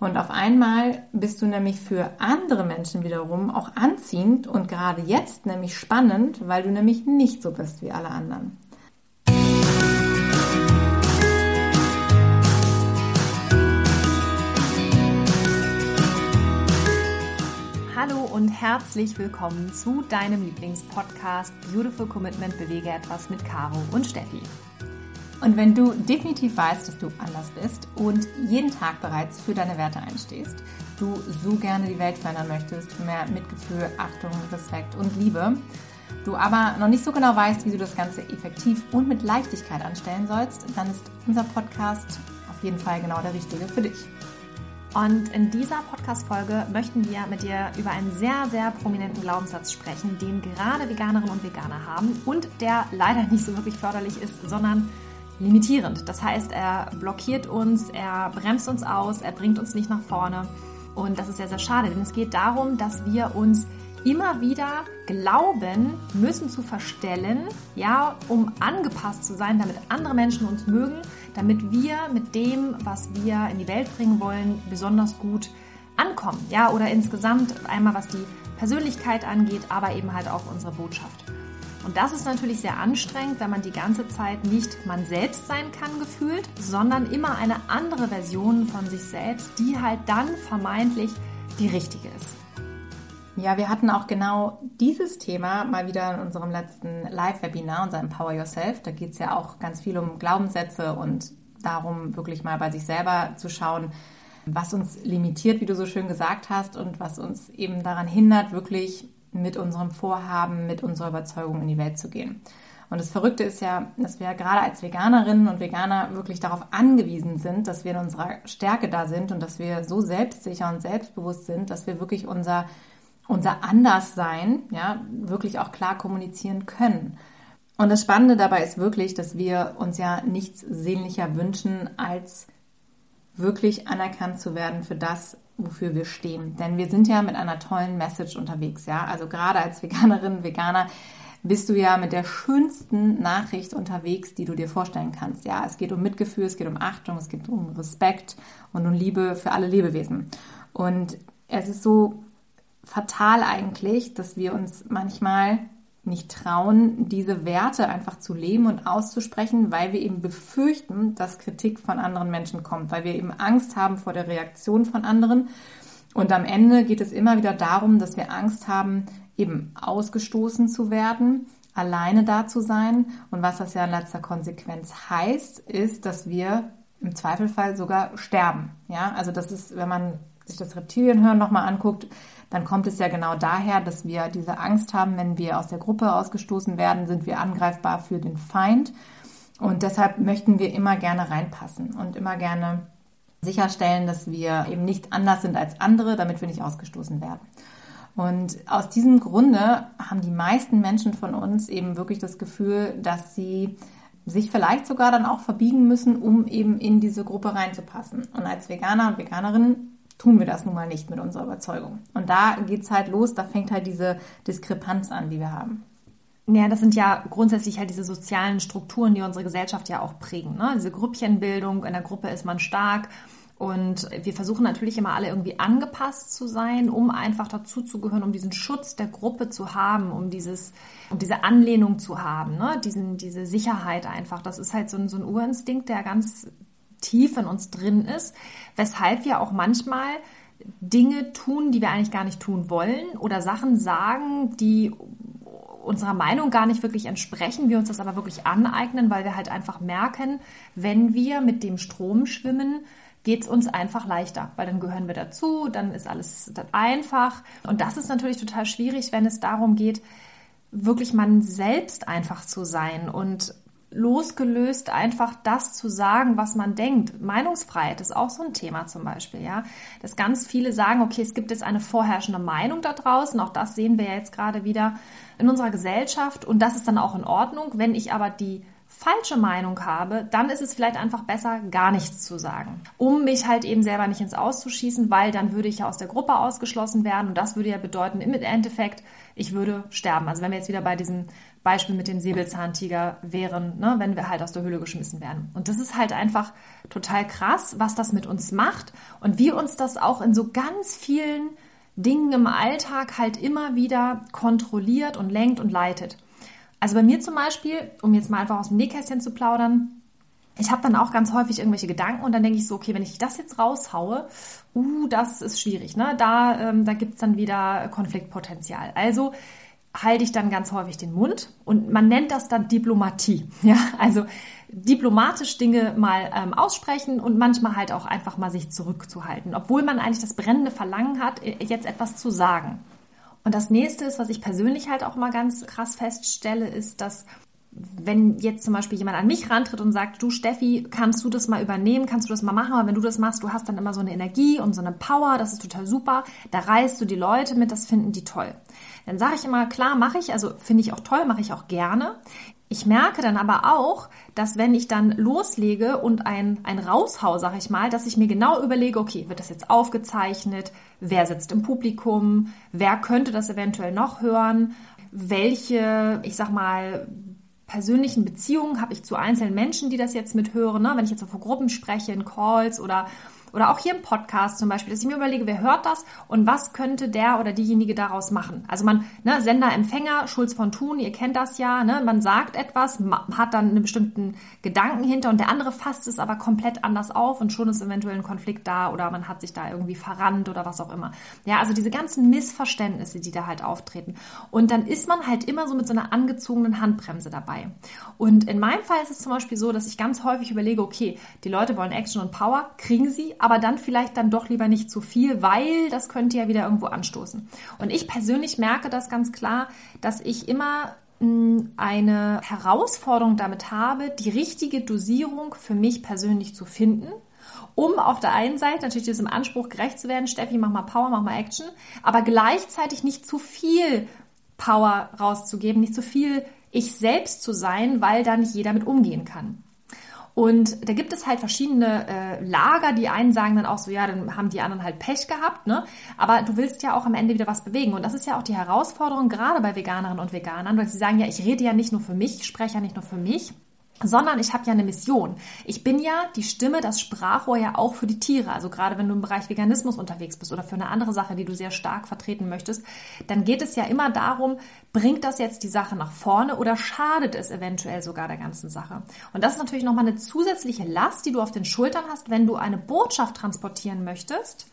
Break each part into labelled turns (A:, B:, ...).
A: Und auf einmal bist du nämlich für andere Menschen wiederum auch anziehend und gerade jetzt nämlich spannend, weil du nämlich nicht so bist wie alle anderen.
B: Hallo und herzlich willkommen zu deinem Lieblingspodcast Beautiful Commitment – Bewege etwas mit Caro und Steffi.
A: Und wenn du definitiv weißt, dass du anders bist und jeden Tag bereits für deine Werte einstehst, du so gerne die Welt verändern möchtest, für mehr Mitgefühl, Achtung, Respekt und Liebe, du aber noch nicht so genau weißt, wie du das Ganze effektiv und mit Leichtigkeit anstellen sollst, dann ist unser Podcast auf jeden Fall genau der richtige für dich.
B: Und in dieser Podcast-Folge möchten wir mit dir über einen sehr, sehr prominenten Glaubenssatz sprechen, den gerade Veganerinnen und Veganer haben und der leider nicht so wirklich förderlich ist, sondern limitierend. Das heißt, er blockiert uns, er bremst uns aus, er bringt uns nicht nach vorne. Und das ist sehr, sehr schade, denn es geht darum, dass wir uns immer wieder glauben müssen zu verstellen, ja, um angepasst zu sein, damit andere Menschen uns mögen, damit wir mit dem, was wir in die Welt bringen wollen, besonders gut ankommen, ja, oder insgesamt einmal was die Persönlichkeit angeht, aber eben halt auch unsere Botschaft. Und das ist natürlich sehr anstrengend, wenn man die ganze Zeit nicht man selbst sein kann gefühlt, sondern immer eine andere Version von sich selbst, die halt dann vermeintlich die richtige ist.
A: Ja, wir hatten auch genau dieses Thema mal wieder in unserem letzten Live-Webinar, unser Empower Yourself. Da geht es ja auch ganz viel um Glaubenssätze und darum, wirklich mal bei sich selber zu schauen, was uns limitiert, wie du so schön gesagt hast, und was uns eben daran hindert, wirklich mit unserem Vorhaben, mit unserer Überzeugung in die Welt zu gehen. Und das Verrückte ist ja, dass wir gerade als Veganerinnen und Veganer wirklich darauf angewiesen sind, dass wir in unserer Stärke da sind und dass wir so selbstsicher und selbstbewusst sind, dass wir wirklich unser Anderssein, ja, wirklich auch klar kommunizieren können. Und das Spannende dabei ist wirklich, dass wir uns ja nichts sehnlicher wünschen, als wirklich anerkannt zu werden für das, wofür wir stehen. Denn wir sind ja mit einer tollen Message unterwegs, ja. Also gerade als Veganerin, Veganer bist du ja mit der schönsten Nachricht unterwegs, die du dir vorstellen kannst. Ja, es geht um Mitgefühl, es geht um Achtung, es geht um Respekt und um Liebe für alle Lebewesen. Und es ist so fatal eigentlich, dass wir uns manchmal nicht trauen, diese Werte einfach zu leben und auszusprechen, weil wir eben befürchten, dass Kritik von anderen Menschen kommt, weil wir eben Angst haben vor der Reaktion von anderen. Und am Ende geht es immer wieder darum, dass wir Angst haben, eben ausgestoßen zu werden, alleine da zu sein. Und was das ja in letzter Konsequenz heißt, ist, dass wir im Zweifelfall sogar sterben. Ja, also das ist, wenn man sich das Reptilienhirn nochmal anguckt, dann kommt es ja genau daher, dass wir diese Angst haben, wenn wir aus der Gruppe ausgestoßen werden, sind wir angreifbar für den Feind. Und deshalb möchten wir immer gerne reinpassen und immer gerne sicherstellen, dass wir eben nicht anders sind als andere, damit wir nicht ausgestoßen werden. Und aus diesem Grunde haben die meisten Menschen von uns eben wirklich das Gefühl, dass sie sich vielleicht sogar dann auch verbiegen müssen, um eben in diese Gruppe reinzupassen. Und als Veganer und Veganerin tun wir das nun mal nicht mit unserer Überzeugung. Und da geht's halt los, da fängt halt diese Diskrepanz an, die wir haben.
B: Ja, das sind ja grundsätzlich halt diese sozialen Strukturen, die unsere Gesellschaft ja auch prägen, ne? Diese Grüppchenbildung, in der Gruppe ist man stark und wir versuchen natürlich immer alle irgendwie angepasst zu sein, um einfach dazuzugehören, um diesen Schutz der Gruppe zu haben, um diese Anlehnung zu haben, ne? Diese Sicherheit einfach. Das ist halt so ein Urinstinkt, der ganz tief in uns drin ist, weshalb wir auch manchmal Dinge tun, die wir eigentlich gar nicht tun wollen oder Sachen sagen, die unserer Meinung gar nicht wirklich entsprechen, wir uns das aber wirklich aneignen, weil wir halt einfach merken, wenn wir mit dem Strom schwimmen, geht es uns einfach leichter, weil dann gehören wir dazu, dann ist alles einfach. Und das ist natürlich total schwierig, wenn es darum geht, wirklich man selbst einfach zu sein und losgelöst einfach das zu sagen, was man denkt. Meinungsfreiheit ist auch so ein Thema zum Beispiel, ja. Dass ganz viele sagen, okay, es gibt jetzt eine vorherrschende Meinung da draußen, auch das sehen wir ja jetzt gerade wieder in unserer Gesellschaft und das ist dann auch in Ordnung. Wenn ich aber die falsche Meinung habe, dann ist es vielleicht einfach besser, gar nichts zu sagen, um mich halt eben selber nicht ins Aus zu schießen, weil dann würde ich ja aus der Gruppe ausgeschlossen werden und das würde ja bedeuten, im Endeffekt, ich würde sterben. Also wenn wir jetzt wieder bei diesem Beispiel mit dem Säbelzahntiger wären, ne, wenn wir halt aus der Höhle geschmissen werden. Und das ist halt einfach total krass, was das mit uns macht und wie uns das auch in so ganz vielen Dingen im Alltag halt immer wieder kontrolliert und lenkt und leitet. Also bei mir zum Beispiel, um jetzt mal einfach aus dem Nähkästchen zu plaudern, ich habe dann auch ganz häufig irgendwelche Gedanken und dann denke ich so, okay, wenn ich das jetzt raushaue, das ist schwierig, ne? Da gibt's dann wieder Konfliktpotenzial. Also halte ich dann ganz häufig den Mund und man nennt das dann Diplomatie. Ja, also diplomatisch Dinge mal aussprechen und manchmal halt auch einfach mal sich zurückzuhalten, obwohl man eigentlich das brennende Verlangen hat, jetzt etwas zu sagen. Und das nächste ist, was ich persönlich halt auch mal ganz krass feststelle, ist, dass wenn jetzt zum Beispiel jemand an mich rantritt und sagt, du Steffi, kannst du das mal übernehmen, kannst du das mal machen, aber wenn du das machst, du hast dann immer so eine Energie und so eine Power, das ist total super, da reißt du die Leute mit, das finden die toll. Dann sage ich immer, klar, mache ich, also finde ich auch toll, mache ich auch gerne. Ich merke dann aber auch, dass wenn ich dann loslege und ein raushau, sag ich mal, dass ich mir genau überlege, okay, wird das jetzt aufgezeichnet? Wer sitzt im Publikum? Wer könnte das eventuell noch hören? Welche, ich sag mal, persönlichen Beziehungen habe ich zu einzelnen Menschen, die das jetzt mithören? Ne? Wenn ich jetzt auf Gruppen spreche, in Calls oder auch hier im Podcast zum Beispiel, dass ich mir überlege, wer hört das und was könnte der oder diejenige daraus machen. Also man, ne, Sender, Empfänger, Schulz von Thun, ihr kennt das ja, ne, man sagt etwas, hat dann einen bestimmten Gedanken hinter und der andere fasst es aber komplett anders auf und schon ist eventuell ein Konflikt da oder man hat sich da irgendwie verrannt oder was auch immer. Ja, also diese ganzen Missverständnisse, die da halt auftreten. Und dann ist man halt immer so mit so einer angezogenen Handbremse dabei. Und in meinem Fall ist es zum Beispiel so, dass ich ganz häufig überlege, okay, die Leute wollen Action und Power, kriegen sie, aber dann vielleicht dann doch lieber nicht zu viel, weil das könnte ja wieder irgendwo anstoßen. Und ich persönlich merke das ganz klar, dass ich immer eine Herausforderung damit habe, die richtige Dosierung für mich persönlich zu finden, um auf der einen Seite natürlich diesem Anspruch gerecht zu werden, Steffi, mach mal Power, mach mal Action, aber gleichzeitig nicht zu viel Power rauszugeben, nicht zu viel ich selbst zu sein, weil da nicht jeder mit umgehen kann. Und da gibt es halt verschiedene Lager, die einen sagen dann auch so, ja, dann haben die anderen halt Pech gehabt, ne? Aber du willst ja auch am Ende wieder was bewegen. Und das ist ja auch die Herausforderung, gerade bei Veganerinnen und Veganern, weil sie sagen, ja, ich rede ja nicht nur für mich, ich spreche ja nicht nur für mich, sondern ich habe ja eine Mission. Ich bin ja die Stimme, das Sprachrohr ja auch für die Tiere. Also gerade wenn du im Bereich Veganismus unterwegs bist oder für eine andere Sache, die du sehr stark vertreten möchtest, dann geht es ja immer darum, bringt das jetzt die Sache nach vorne oder schadet es eventuell sogar der ganzen Sache? Und das ist natürlich nochmal eine zusätzliche Last, die du auf den Schultern hast, wenn du eine Botschaft transportieren möchtest.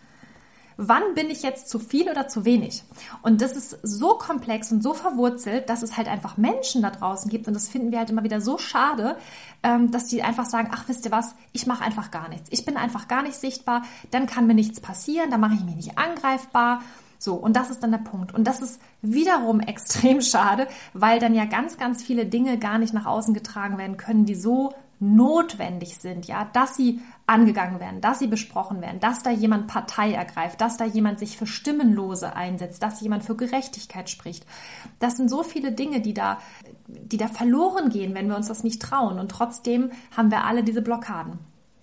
B: Wann bin ich jetzt zu viel oder zu wenig? Und das ist so komplex und so verwurzelt, dass es halt einfach Menschen da draußen gibt und das finden wir halt immer wieder so schade, dass die einfach sagen, ach, wisst ihr was, ich mache einfach gar nichts. Ich bin einfach gar nicht sichtbar, dann kann mir nichts passieren, dann mache ich mich nicht angreifbar. So, und das ist dann der Punkt. Und das ist wiederum extrem schade, weil dann ja ganz, ganz viele Dinge gar nicht nach außen getragen werden können, die so notwendig sind, ja, dass sie angegangen werden, dass sie besprochen werden, dass da jemand Partei ergreift, dass da jemand sich für Stimmenlose einsetzt, dass jemand für Gerechtigkeit spricht. Das sind so viele Dinge, die da verloren gehen, wenn wir uns das nicht trauen. Und trotzdem haben wir alle diese Blockaden.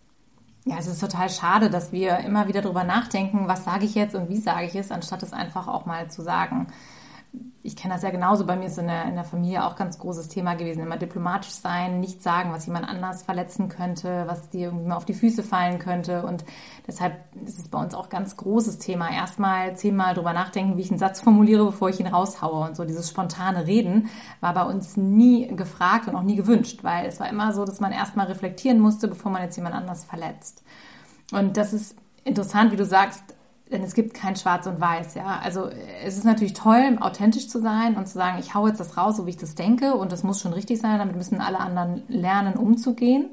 A: Ja, es ist total schade, dass wir immer wieder drüber nachdenken, was sage ich jetzt und wie sage ich es, anstatt es einfach auch mal zu sagen. Ich kenne das ja genauso, bei mir ist in der Familie auch ganz großes Thema gewesen, immer diplomatisch sein, nicht sagen, was jemand anders verletzen könnte, was dir irgendwie mal auf die Füße fallen könnte und deshalb ist es bei uns auch ganz großes Thema. Erstmal 10-mal drüber nachdenken, wie ich einen Satz formuliere, bevor ich ihn raushaue und so dieses spontane Reden war bei uns nie gefragt und auch nie gewünscht, weil es war immer so, dass man erstmal reflektieren musste, bevor man jetzt jemand anders verletzt. Und das ist interessant, wie du sagst, denn es gibt kein Schwarz und Weiß, ja. Also es ist natürlich toll, authentisch zu sein und zu sagen, ich hau jetzt das raus, so wie ich das denke und das muss schon richtig sein, damit müssen alle anderen lernen, umzugehen.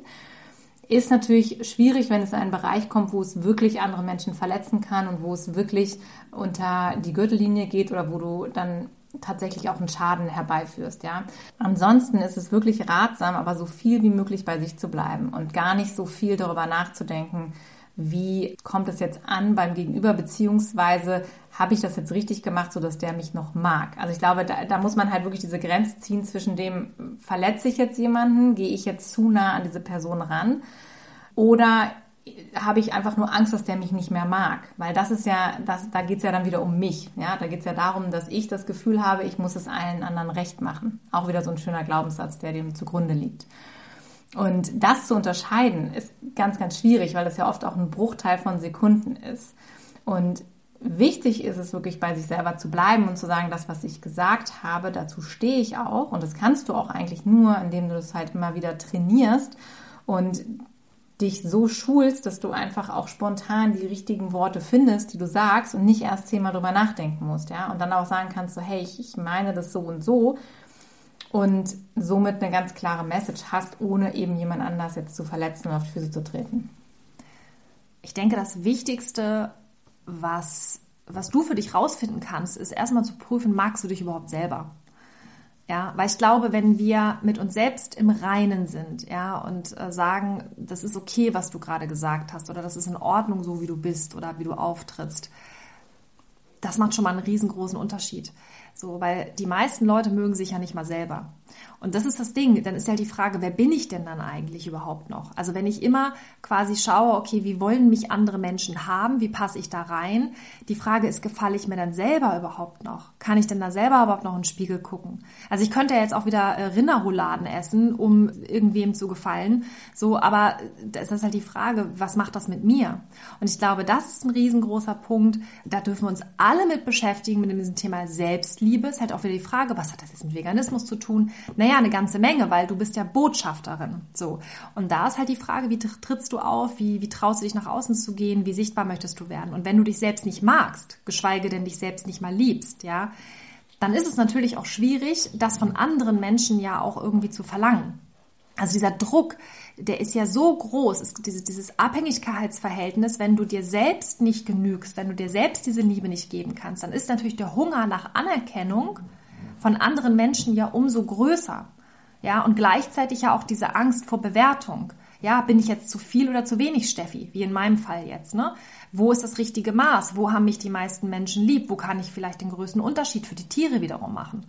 A: Ist natürlich schwierig, wenn es in einen Bereich kommt, wo es wirklich andere Menschen verletzen kann und wo es wirklich unter die Gürtellinie geht oder wo du dann tatsächlich auch einen Schaden herbeiführst, ja. Ansonsten ist es wirklich ratsam, aber so viel wie möglich bei sich zu bleiben und gar nicht so viel darüber nachzudenken, wie kommt es jetzt an beim Gegenüber, beziehungsweise habe ich das jetzt richtig gemacht, sodass der mich noch mag. Also ich glaube, da muss man halt wirklich diese Grenze ziehen zwischen dem, verletze ich jetzt jemanden, gehe ich jetzt zu nah an diese Person ran oder habe ich einfach nur Angst, dass der mich nicht mehr mag. Weil das ist ja, da geht es ja dann wieder um mich. Ja? Da geht es ja darum, dass ich das Gefühl habe, ich muss es allen anderen recht machen. Auch wieder so ein schöner Glaubenssatz, der dem zugrunde liegt. Und das zu unterscheiden ist ganz, ganz schwierig, weil das ja oft auch ein Bruchteil von Sekunden ist. Und wichtig ist es wirklich, bei sich selber zu bleiben und zu sagen, das, was ich gesagt habe, dazu stehe ich auch. Und das kannst du auch eigentlich nur, indem du das halt immer wieder trainierst und dich so schulst, dass du einfach auch spontan die richtigen Worte findest, die du sagst und nicht erst 10-mal drüber nachdenken musst, ja, und dann auch sagen kannst, so, hey, ich meine das so und somit eine ganz klare Message hast, ohne eben jemand anders jetzt zu verletzen und auf die Füße zu treten.
B: Ich denke, das Wichtigste, was du für dich rausfinden kannst, ist erstmal zu prüfen, magst du dich überhaupt selber? Ja, weil ich glaube, wenn wir mit uns selbst im Reinen sind, ja, und sagen, das ist okay, was du gerade gesagt hast, oder das ist in Ordnung, so wie du bist oder wie du auftrittst, das macht schon mal einen riesengroßen Unterschied. So, weil die meisten Leute mögen sich ja nicht mal selber. Und das ist das Ding. Dann ist ja die Frage, wer bin ich denn dann eigentlich überhaupt noch? Also wenn ich immer quasi schaue, okay, wie wollen mich andere Menschen haben? Wie passe ich da rein? Die Frage ist, gefalle ich mir dann selber überhaupt noch? Kann ich denn da selber überhaupt noch in den Spiegel gucken? Also ich könnte ja jetzt auch wieder Rinderrouladen essen, um irgendwem zu gefallen. So, aber das ist halt die Frage, was macht das mit mir? Und ich glaube, das ist ein riesengroßer Punkt. Da dürfen wir uns alle mit beschäftigen, mit diesem Thema Selbstliebe. Ist halt auch wieder die Frage, was hat das jetzt mit Veganismus zu tun? Naja, eine ganze Menge, weil du bist ja Botschafterin. So. Und da ist halt die Frage, wie trittst du auf? Wie traust du dich nach außen zu gehen? Wie sichtbar möchtest du werden? Und wenn du dich selbst nicht magst, geschweige denn dich selbst nicht mal liebst, ja, dann ist es natürlich auch schwierig, das von anderen Menschen ja auch irgendwie zu verlangen. Also dieser Druck, der ist ja so groß, ist dieses Abhängigkeitsverhältnis, wenn du dir selbst nicht genügst, wenn du dir selbst diese Liebe nicht geben kannst, dann ist natürlich der Hunger nach Anerkennung von anderen Menschen ja umso größer. Ja, und gleichzeitig ja auch diese Angst vor Bewertung. Ja, bin ich jetzt zu viel oder zu wenig, Steffi? Wie in meinem Fall jetzt, ne? Wo ist das richtige Maß? Wo haben mich die meisten Menschen lieb? Wo kann ich vielleicht den größten Unterschied für die Tiere wiederum machen?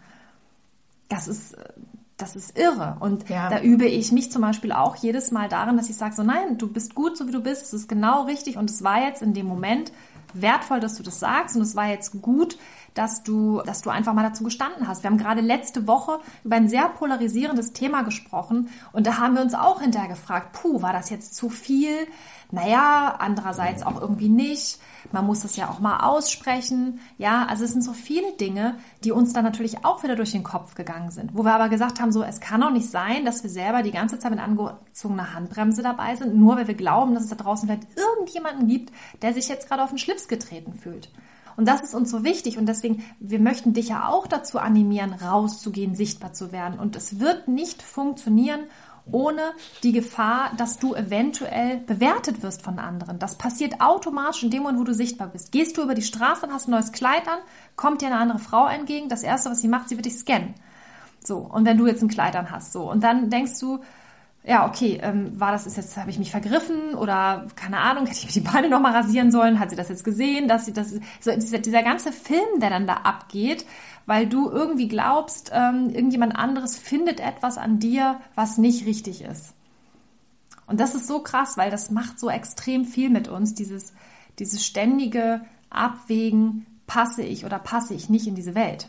B: Das ist irre. Und ja, da übe ich mich zum Beispiel auch jedes Mal darin, dass ich sage so, nein, du bist gut, so wie du bist. Es ist genau richtig. Und es war jetzt in dem Moment wertvoll, dass du das sagst. Und es war jetzt gut, dass du einfach mal dazu gestanden hast. Wir haben gerade letzte Woche über ein sehr polarisierendes Thema gesprochen und da haben wir uns auch hinterher gefragt, war das jetzt zu viel? Naja, andererseits auch irgendwie nicht. Man muss das ja auch mal aussprechen. Ja, also es sind so viele Dinge, die uns dann natürlich auch wieder durch den Kopf gegangen sind. Wo wir aber gesagt haben, so, es kann doch nicht sein, dass wir selber die ganze Zeit mit angezogener Handbremse dabei sind, nur weil wir glauben, dass es da draußen vielleicht irgendjemanden gibt, der sich jetzt gerade auf den Schlips getreten fühlt. Und das ist uns so wichtig und deswegen, wir möchten dich ja auch dazu animieren, rauszugehen, sichtbar zu werden. Und es wird nicht funktionieren ohne die Gefahr, dass du eventuell bewertet wirst von anderen. Das passiert automatisch in dem Moment, wo du sichtbar bist. Gehst du über die Straße und hast ein neues Kleid an, kommt dir eine andere Frau entgegen, das Erste, was sie macht, sie wird dich scannen. So, und wenn du jetzt ein Kleid an hast, so, und dann denkst du, ja, okay, habe ich mich vergriffen oder keine Ahnung, hätte ich mir die Beine nochmal rasieren sollen, hat sie das jetzt gesehen, dieser ganze Film, der dann da abgeht, weil du irgendwie glaubst, irgendjemand anderes findet etwas an dir, was nicht richtig ist. Und das ist so krass, weil das macht so extrem viel mit uns, dieses ständige Abwägen, passe ich oder passe ich nicht in diese Welt.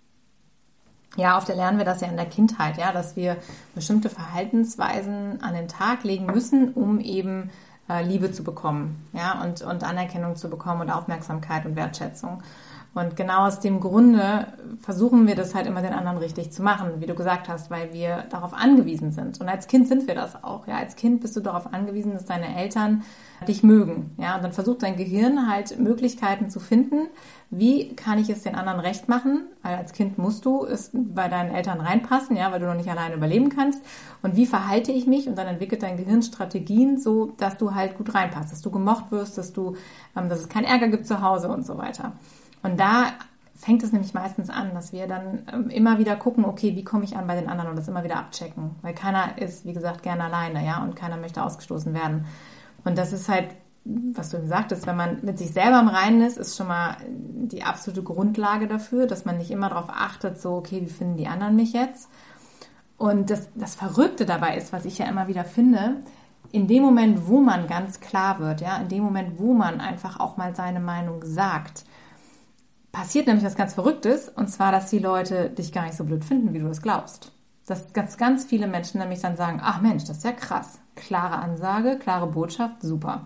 A: Ja, oft lernen wir das ja in der Kindheit, ja, dass wir bestimmte Verhaltensweisen an den Tag legen müssen, um eben Liebe zu bekommen, ja, und Anerkennung zu bekommen und Aufmerksamkeit und Wertschätzung. Und genau aus dem Grunde versuchen wir das halt immer den anderen richtig zu machen, wie du gesagt hast, weil wir darauf angewiesen sind. Und als Kind sind wir das auch. Ja, als Kind bist du darauf angewiesen, dass deine Eltern dich mögen. Ja, und dann versucht dein Gehirn halt Möglichkeiten zu finden, wie kann ich es den anderen recht machen? Weil als Kind musst du es bei deinen Eltern reinpassen, ja, weil du noch nicht alleine überleben kannst. Und wie verhalte ich mich? Und dann entwickelt dein Gehirn Strategien, so dass du halt gut reinpasst, dass du gemocht wirst, dass es keinen Ärger gibt zu Hause und so weiter. Und da fängt es nämlich meistens an, dass wir dann immer wieder gucken, okay, wie komme ich an bei den anderen und das immer wieder abchecken. Weil keiner ist, wie gesagt, gerne alleine, ja, und keiner möchte ausgestoßen werden. Und das ist halt was du eben sagtest, wenn man mit sich selber im Reinen ist schon mal die absolute Grundlage dafür, dass man nicht immer darauf achtet, so, okay, wie finden die anderen mich jetzt? Und das Verrückte dabei ist, was ich ja immer wieder finde, in dem Moment, wo man ganz klar wird, ja, in dem Moment, wo man einfach auch mal seine Meinung sagt, passiert nämlich was ganz Verrücktes, und zwar, dass die Leute dich gar nicht so blöd finden, wie du das glaubst. Dass ganz viele Menschen nämlich dann sagen, ach Mensch, das ist ja krass. Klare Ansage, klare Botschaft, super.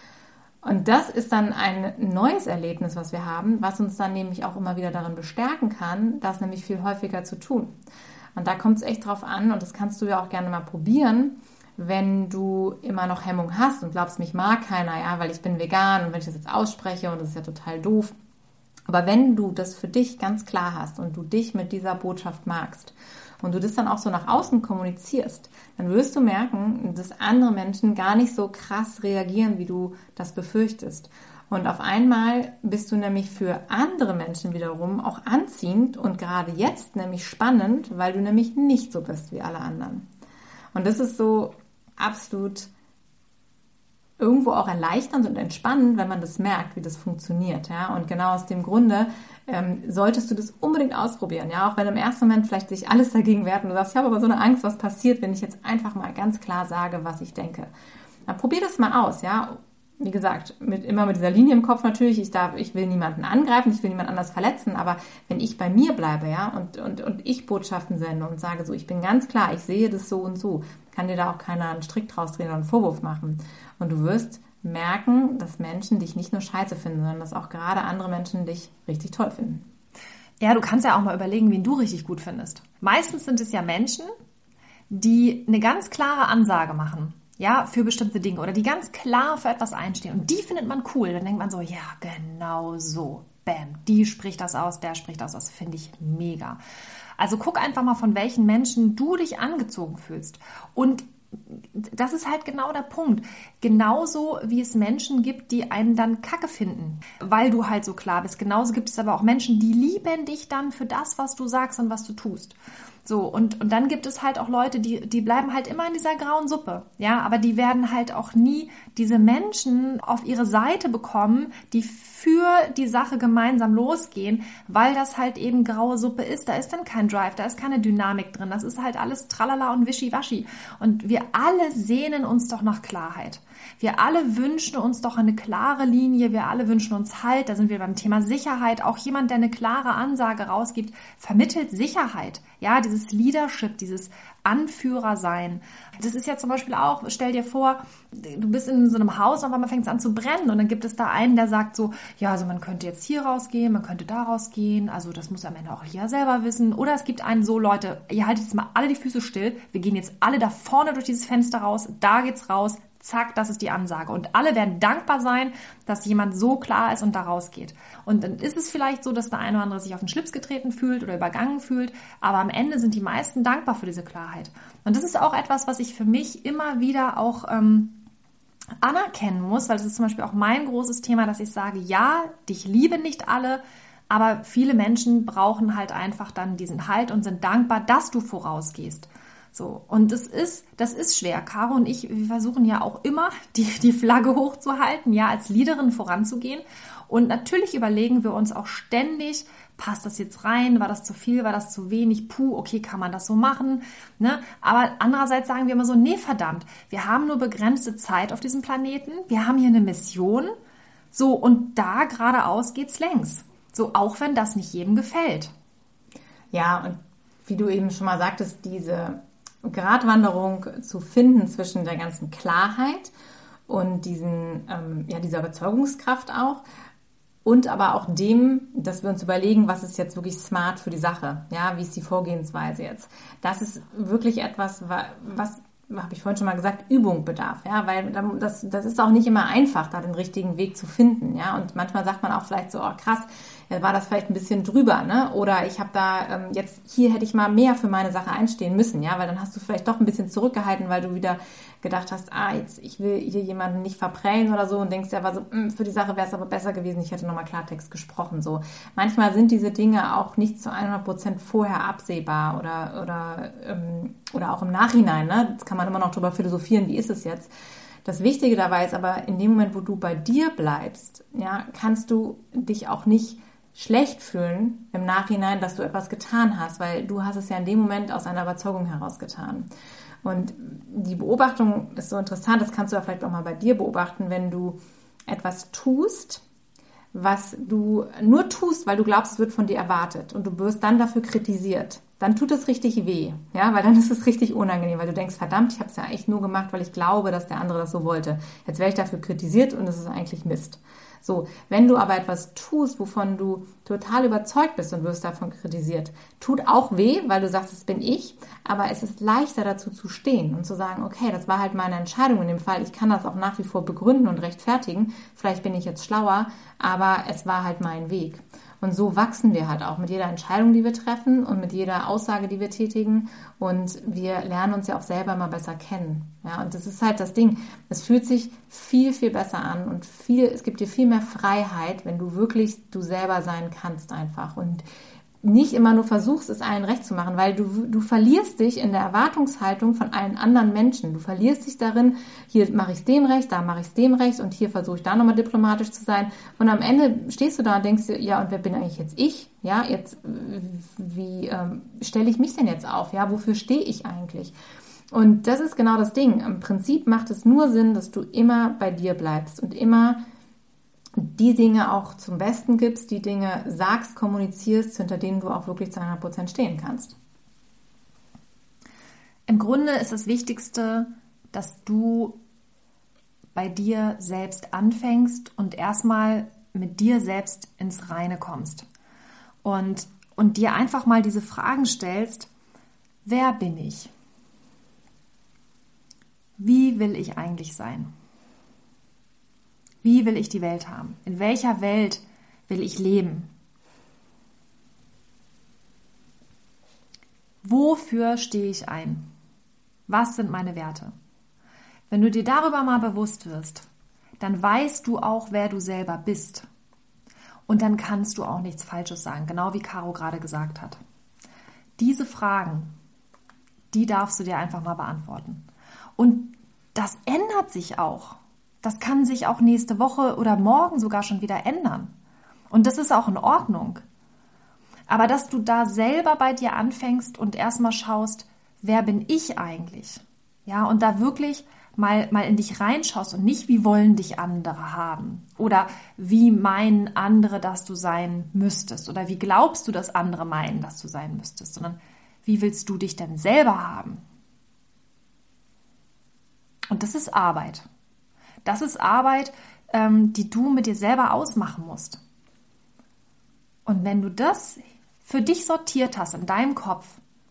A: Und das ist dann ein neues Erlebnis, was wir haben, was uns dann nämlich auch immer wieder darin bestärken kann, das nämlich viel häufiger zu tun. Und da kommt es echt drauf an, und das kannst du ja auch gerne mal probieren, wenn du immer noch Hemmung hast und glaubst, mich mag keiner, ja, weil ich bin vegan und wenn ich das jetzt ausspreche und das ist ja total doof. Aber wenn du das für dich ganz klar hast und du dich mit dieser Botschaft magst und du das dann auch so nach außen kommunizierst, dann wirst du merken, dass andere Menschen gar nicht so krass reagieren, wie du das befürchtest. Und auf einmal bist du nämlich für andere Menschen wiederum auch anziehend und gerade jetzt nämlich spannend, weil du nämlich nicht so bist wie alle anderen. Und das ist so absolut irgendwo auch erleichternd und entspannend, wenn man das merkt, wie das funktioniert. Ja? Und genau aus dem Grunde solltest du das unbedingt ausprobieren. Ja? Auch wenn im ersten Moment vielleicht sich alles dagegen wehrt und du sagst, ich habe aber so eine Angst, was passiert, wenn ich jetzt einfach mal ganz klar sage, was ich denke. Dann probier das mal aus. Ja? Wie gesagt, immer mit dieser Linie im Kopf natürlich, ich will niemanden angreifen, ich will niemand anders verletzen, aber wenn ich bei mir bleibe, ja, und ich Botschaften sende und sage so, ich bin ganz klar, ich sehe das so und so, kann dir da auch keiner einen Strick draus drehen oder einen Vorwurf machen. Und du wirst merken, dass Menschen dich nicht nur scheiße finden, sondern dass auch gerade andere Menschen dich richtig toll finden.
B: Ja, du kannst ja auch mal überlegen, wen du richtig gut findest. Meistens sind es ja Menschen, die eine ganz klare Ansage machen. Ja, für bestimmte Dinge oder die ganz klar für etwas einstehen. Und die findet man cool. Dann denkt man so, ja, genau so. Bam, die spricht das aus, der spricht das aus. Finde ich mega. Also guck einfach mal, von welchen Menschen du dich angezogen fühlst. Und das ist halt genau der Punkt. Genauso wie es Menschen gibt, die einen dann Kacke finden, weil du halt so klar bist. Genauso gibt es aber auch Menschen, die lieben dich dann für das, was du sagst und was du tust. So, und dann gibt es halt auch Leute, die bleiben halt immer in dieser grauen Suppe, ja, aber die werden halt auch nie diese Menschen auf ihre Seite bekommen, die für die Sache gemeinsam losgehen, weil das halt eben graue Suppe ist. Da ist dann kein Drive, da ist keine Dynamik drin, das ist halt alles Tralala und Wischiwaschi. Und wir alle sehnen uns doch nach Klarheit. Wir alle wünschen uns doch eine klare Linie, wir alle wünschen uns Halt, da sind wir beim Thema Sicherheit. Auch jemand, der eine klare Ansage rausgibt, vermittelt Sicherheit. Ja, dieses Leadership, dieses Anführersein. Das ist ja zum Beispiel auch, stell dir vor, du bist in so einem Haus und auf einmal fängt es an zu brennen und dann gibt es da einen, der sagt so, ja, also man könnte jetzt hier rausgehen, man könnte da rausgehen, also das muss am Ende auch jeder selber wissen. Oder es gibt einen so, Leute, ihr haltet jetzt mal alle die Füße still, wir gehen jetzt alle da vorne durch dieses Fenster raus, da geht's raus, zack, das ist die Ansage. Und alle werden dankbar sein, dass jemand so klar ist und da rausgeht. Und dann ist es vielleicht so, dass der eine oder andere sich auf den Schlips getreten fühlt oder übergangen fühlt, aber am Ende sind die meisten dankbar für diese Klarheit. Und das ist auch etwas, was ich für mich immer wieder auch anerkennen muss, weil das ist zum Beispiel auch mein großes Thema, dass ich sage, ja, dich lieben nicht alle, aber viele Menschen brauchen halt einfach dann diesen Halt und sind dankbar, dass du vorausgehst. So, und das ist schwer. Caro und ich, wir versuchen ja auch immer, die Flagge hochzuhalten, ja, als Leaderin voranzugehen. Und natürlich überlegen wir uns auch ständig, passt das jetzt rein? War das zu viel? War das zu wenig? Puh, okay, kann man das so machen? Ne? Aber andererseits sagen wir immer so, nee, verdammt, wir haben nur begrenzte Zeit auf diesem Planeten. Wir haben hier eine Mission. So, und da geradeaus geht's längs. So, auch wenn das nicht jedem gefällt.
A: Ja, und wie du eben schon mal sagtest, diese Gratwanderung zu finden zwischen der ganzen Klarheit und dieser Überzeugungskraft auch und aber auch dem, dass wir uns überlegen, was ist jetzt wirklich smart für die Sache, ja, wie ist die Vorgehensweise jetzt. Das ist wirklich etwas, was habe ich vorhin schon mal gesagt, Übung bedarf, ja, weil das ist auch nicht immer einfach, da den richtigen Weg zu finden, ja, und manchmal sagt man auch vielleicht so, oh krass, war das vielleicht ein bisschen drüber, ne, oder ich habe da hier hätte ich mal mehr für meine Sache einstehen müssen, ja, weil dann hast du vielleicht doch ein bisschen zurückgehalten, weil du wieder gedacht hast, ich will hier jemanden nicht verprellen oder so und denkst ja, für die Sache wäre es aber besser gewesen, ich hätte nochmal Klartext gesprochen, so. Manchmal sind diese Dinge auch nicht zu 100% vorher absehbar oder auch im Nachhinein, ne, das kann man immer noch drüber philosophieren, wie ist es jetzt. Das Wichtige dabei ist aber, in dem Moment, wo du bei dir bleibst, ja, kannst du dich auch nicht schlecht fühlen im Nachhinein, dass du etwas getan hast, weil du hast es ja in dem Moment aus einer Überzeugung heraus getan. Und die Beobachtung ist so interessant, das kannst du ja vielleicht auch mal bei dir beobachten, wenn du etwas tust, was du nur tust, weil du glaubst, es wird von dir erwartet und du wirst dann dafür kritisiert, dann tut es richtig weh, ja, weil dann ist es richtig unangenehm, weil du denkst, verdammt, ich habe es ja echt nur gemacht, weil ich glaube, dass der andere das so wollte. Jetzt werde ich dafür kritisiert und es ist eigentlich Mist. So, wenn du aber etwas tust, wovon du total überzeugt bist und wirst davon kritisiert, tut auch weh, weil du sagst, das bin ich, aber es ist leichter dazu zu stehen und zu sagen, okay, das war halt meine Entscheidung in dem Fall, ich kann das auch nach wie vor begründen und rechtfertigen, vielleicht bin ich jetzt schlauer, aber es war halt mein Weg. Und so wachsen wir halt auch mit jeder Entscheidung, die wir treffen und mit jeder Aussage, die wir tätigen. Und wir lernen uns ja auch selber immer besser kennen. Ja, und das ist halt das Ding. Es fühlt sich viel, viel besser an und es gibt dir viel mehr Freiheit, wenn du wirklich du selber sein kannst einfach. Und nicht immer nur versuchst, es allen recht zu machen, weil du verlierst dich in der Erwartungshaltung von allen anderen Menschen. Du verlierst dich darin, hier mache ich es dem recht, da mache ich es dem recht und hier versuche ich da nochmal diplomatisch zu sein. Und am Ende stehst du da und denkst dir, ja, und wer bin eigentlich jetzt ich? Ja, jetzt, wie stelle ich mich denn jetzt auf? Ja, wofür stehe ich eigentlich? Und das ist genau das Ding. Im Prinzip macht es nur Sinn, dass du immer bei dir bleibst und immer die Dinge auch zum Besten gibst, die Dinge sagst, kommunizierst, hinter denen du auch wirklich zu 100% stehen kannst.
B: Im Grunde ist das Wichtigste, dass du bei dir selbst anfängst und erstmal mit dir selbst ins Reine kommst. Und dir einfach mal diese Fragen stellst, wer bin ich? Wie will ich eigentlich sein? Wie will ich die Welt haben? In welcher Welt will ich leben? Wofür stehe ich ein? Was sind meine Werte? Wenn du dir darüber mal bewusst wirst, dann weißt du auch, wer du selber bist. Und dann kannst du auch nichts Falsches sagen, genau wie Caro gerade gesagt hat. Diese Fragen, die darfst du dir einfach mal beantworten. Und das ändert sich auch. Das kann sich auch nächste Woche oder morgen sogar schon wieder ändern. Und das ist auch in Ordnung. Aber dass du da selber bei dir anfängst und erstmal schaust, wer bin ich eigentlich? Ja, und da wirklich mal in dich reinschaust und nicht, wie wollen dich andere haben? Oder wie meinen andere, dass du sein müsstest? Oder wie glaubst du, dass andere meinen, dass du sein müsstest? Sondern wie willst du dich denn selber haben? Und das ist Arbeit. Das ist Arbeit, die du mit dir selber ausmachen musst. Und wenn du das für dich sortiert hast in deinem Kopf,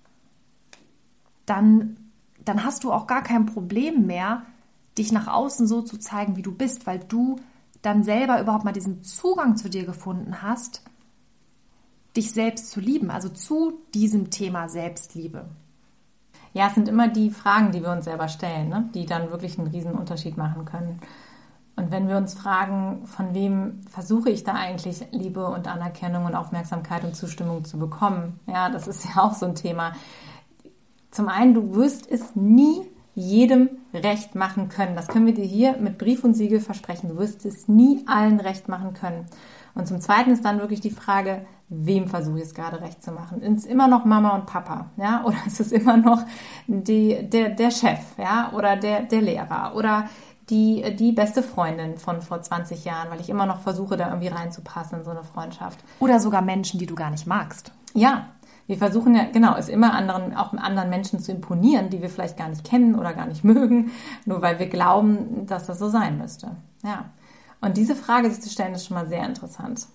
B: dann hast du auch gar kein Problem mehr, dich nach außen so zu zeigen, wie du bist, weil du dann selber überhaupt mal diesen Zugang zu dir gefunden hast, dich selbst zu lieben, also zu diesem Thema Selbstliebe.
A: Ja, es sind immer die Fragen, die wir uns selber stellen, ne? Die dann wirklich einen riesen Unterschied machen können. Und wenn wir uns fragen, von wem versuche ich da eigentlich Liebe und Anerkennung und Aufmerksamkeit und Zustimmung zu bekommen, ja, das ist ja auch so ein Thema. Zum einen, du wirst es nie jedem recht machen können. Das können wir dir hier mit Brief und Siegel versprechen. Du wirst es nie allen recht machen können. Und zum Zweiten ist dann wirklich die Frage, wem versuche ich es gerade recht zu machen? Ist es immer noch Mama und Papa, ja? Oder ist es immer noch der Chef, ja? Oder der Lehrer oder die beste Freundin von vor 20 Jahren, weil ich immer noch versuche, da irgendwie reinzupassen in so eine Freundschaft.
B: Oder sogar Menschen, die du gar nicht magst.
A: Ja, wir versuchen ja, genau, es immer auch anderen Menschen zu imponieren, die wir vielleicht gar nicht kennen oder gar nicht mögen, nur weil wir glauben, dass das so sein müsste. Ja. Und diese Frage sich zu stellen, ist schon mal sehr interessant.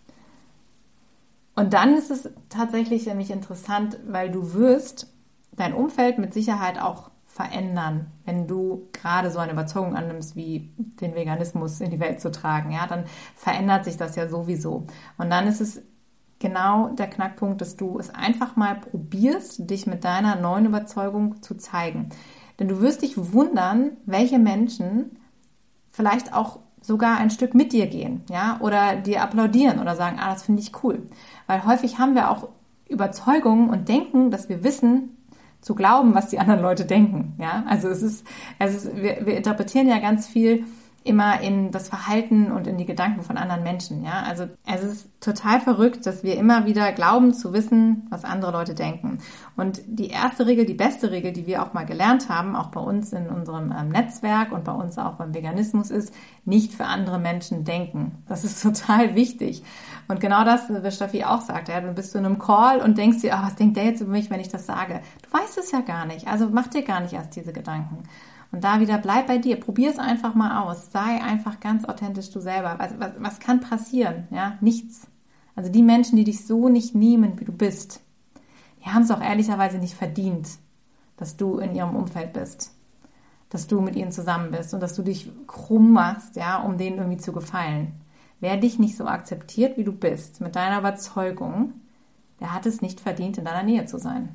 A: Und dann ist es tatsächlich nämlich interessant, weil du wirst dein Umfeld mit Sicherheit auch verändern, wenn du gerade so eine Überzeugung annimmst, wie den Veganismus in die Welt zu tragen. Ja, dann verändert sich das ja sowieso. Und dann ist es genau der Knackpunkt, dass du es einfach mal probierst, dich mit deiner neuen Überzeugung zu zeigen. Denn du wirst dich wundern, welche Menschen vielleicht auch sogar ein Stück mit dir gehen, ja, oder dir applaudieren oder sagen, das finde ich cool. Weil häufig haben wir auch Überzeugungen und denken, dass wir wissen, zu glauben, was die anderen Leute denken. Ja, also wir interpretieren ja ganz viel immer in das Verhalten und in die Gedanken von anderen Menschen. Ja, also es ist total verrückt, dass wir immer wieder glauben zu wissen, was andere Leute denken. Und die erste Regel, die beste Regel, die wir auch mal gelernt haben, auch bei uns in unserem Netzwerk und bei uns auch beim Veganismus, ist, nicht für andere Menschen denken. Das ist total wichtig. Und genau das, was Steffi auch sagt, ja, du bist in einem Call und denkst dir, was denkt der jetzt über mich, wenn ich das sage? Du weißt es ja gar nicht, also mach dir gar nicht erst diese Gedanken. Und da wieder, bleib bei dir, probier es einfach mal aus, sei einfach ganz authentisch du selber. Was kann passieren? Ja, nichts. Also die Menschen, die dich so nicht nehmen, wie du bist, die haben es auch ehrlicherweise nicht verdient, dass du in ihrem Umfeld bist, dass du mit ihnen zusammen bist und dass du dich krumm machst, ja, um denen irgendwie zu gefallen. Wer dich nicht so akzeptiert, wie du bist, mit deiner Überzeugung, der hat es nicht verdient, in deiner Nähe zu sein.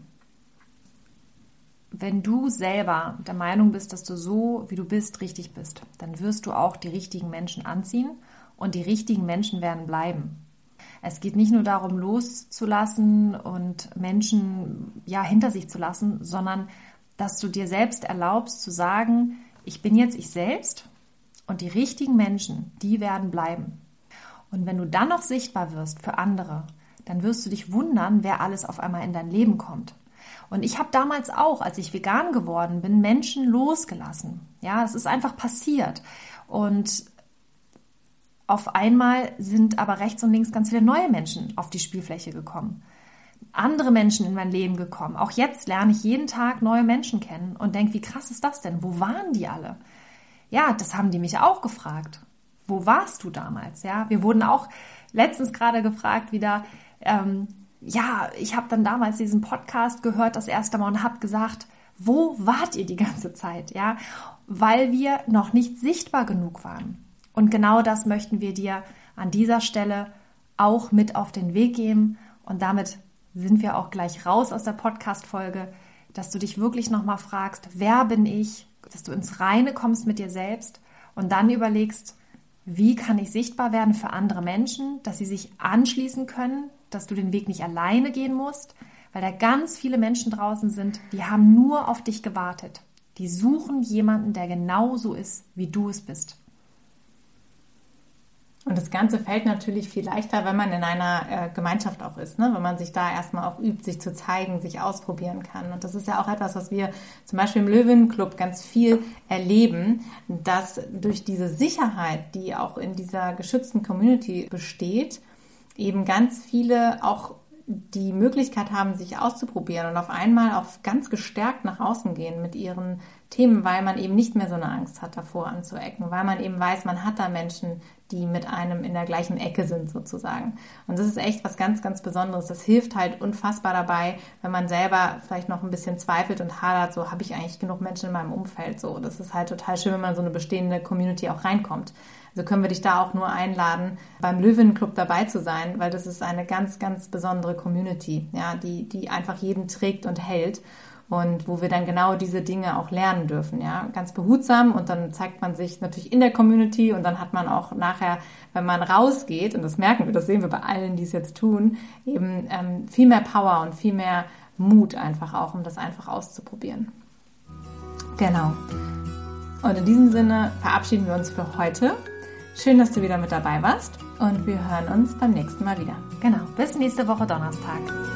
B: Wenn du selber der Meinung bist, dass du so, wie du bist, richtig bist, dann wirst du auch die richtigen Menschen anziehen und die richtigen Menschen werden bleiben. Es geht nicht nur darum, loszulassen und Menschen hinter sich zu lassen, sondern dass du dir selbst erlaubst zu sagen, ich bin jetzt ich selbst und die richtigen Menschen, die werden bleiben. Und wenn du dann noch sichtbar wirst für andere, dann wirst du dich wundern, wer alles auf einmal in dein Leben kommt. Und ich habe damals auch, als ich vegan geworden bin, Menschen losgelassen. Ja, es ist einfach passiert. Und auf einmal sind aber rechts und links ganz viele neue Menschen auf die Spielfläche gekommen. Andere Menschen in mein Leben gekommen. Auch jetzt lerne ich jeden Tag neue Menschen kennen und denke, wie krass ist das denn? Wo waren die alle? Ja, das haben die mich auch gefragt. Wo warst du damals? Ja, wir wurden auch letztens gerade gefragt wieder, ich habe dann damals diesen Podcast gehört, das erste Mal, und habe gesagt, wo wart ihr die ganze Zeit? Ja, weil wir noch nicht sichtbar genug waren. Und genau das möchten wir dir an dieser Stelle auch mit auf den Weg geben. Und damit sind wir auch gleich raus aus der Podcast-Folge, dass du dich wirklich nochmal fragst, wer bin ich? Dass du ins Reine kommst mit dir selbst und dann überlegst, wie kann ich sichtbar werden für andere Menschen, dass sie sich anschließen können, dass du den Weg nicht alleine gehen musst, weil da ganz viele Menschen draußen sind, die haben nur auf dich gewartet. Die suchen jemanden, der genauso ist, wie du es bist.
A: Und das Ganze fällt natürlich viel leichter, wenn man in einer Gemeinschaft auch ist, ne? Wenn man sich da erstmal auch übt, sich zu zeigen, sich ausprobieren kann. Und das ist ja auch etwas, was wir zum Beispiel im Löwenclub ganz viel erleben, dass durch diese Sicherheit, die auch in dieser geschützten Community besteht, eben ganz viele auch die Möglichkeit haben, sich auszuprobieren und auf einmal auch ganz gestärkt nach außen gehen mit ihren Themen, weil man eben nicht mehr so eine Angst hat, davor anzuecken, weil man eben weiß, man hat da Menschen, die mit einem in der gleichen Ecke sind sozusagen. Und das ist echt was ganz, ganz Besonderes. Das hilft halt unfassbar dabei, wenn man selber vielleicht noch ein bisschen zweifelt und hadert, so habe ich eigentlich genug Menschen in meinem Umfeld. So, das ist halt total schön, wenn man in so eine bestehende Community auch reinkommt. Also können wir dich da auch nur einladen, beim Löwenclub dabei zu sein, weil das ist eine ganz, ganz besondere Community, ja, die einfach jeden trägt und hält und wo wir dann genau diese Dinge auch lernen dürfen, ja, ganz behutsam, und dann zeigt man sich natürlich in der Community und dann hat man auch nachher, wenn man rausgeht, und das merken wir, das sehen wir bei allen, die es jetzt tun, eben viel mehr Power und viel mehr Mut einfach auch, um das einfach auszuprobieren. Genau. Und in diesem Sinne verabschieden wir uns für heute. Schön, dass du wieder mit dabei warst und wir hören uns beim nächsten Mal wieder.
B: Genau, bis nächste Woche Donnerstag.